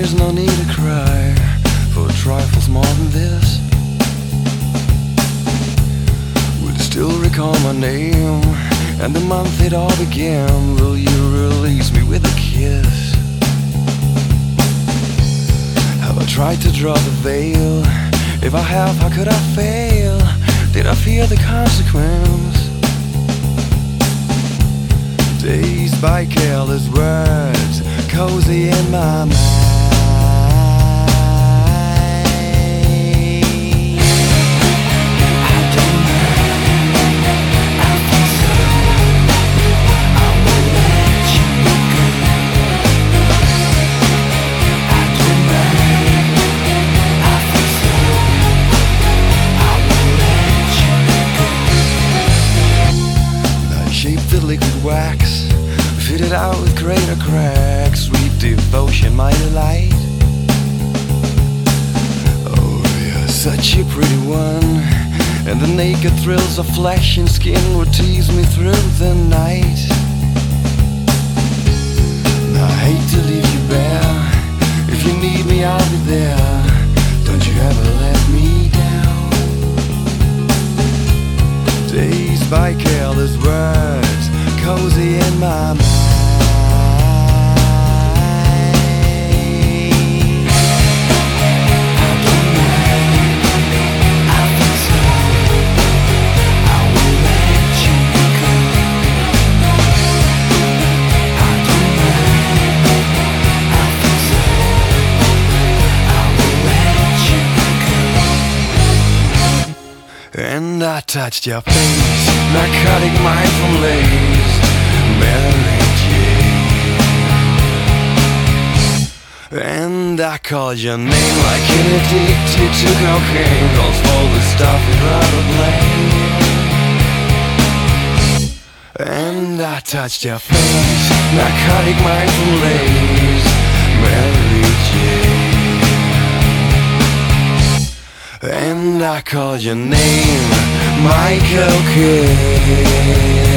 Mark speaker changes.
Speaker 1: There's no need to cry for trifles more than this. Will you still recall my name and the month it all began? Will you release me with a kiss? Have I tried to draw the veil? If I have, how could I fail? Did I fear the consequence? Dazed by careless words, cozy in my mind. The liquid wax, fitted out with greater cracks. Sweet devotion, my delight. Oh, you're such a pretty one, and the naked thrills of flesh and skin would tease me through the night. I hate to leave you bare. If you need me, I'll be there. Don't you ever let me down. Dazed by careless words, cozy in my mind. I don't mind, I feel so. I will let you go. I don't mind, I feel so. I will let you go. And I touched your face, narcotic mind from lace, Mary Jane. And I called your name like an addicted to cocaine, calls for the stuff without a blame. And I touched your face, narcotic mind from lace, Mary Jane. And I called your name, my cocaine.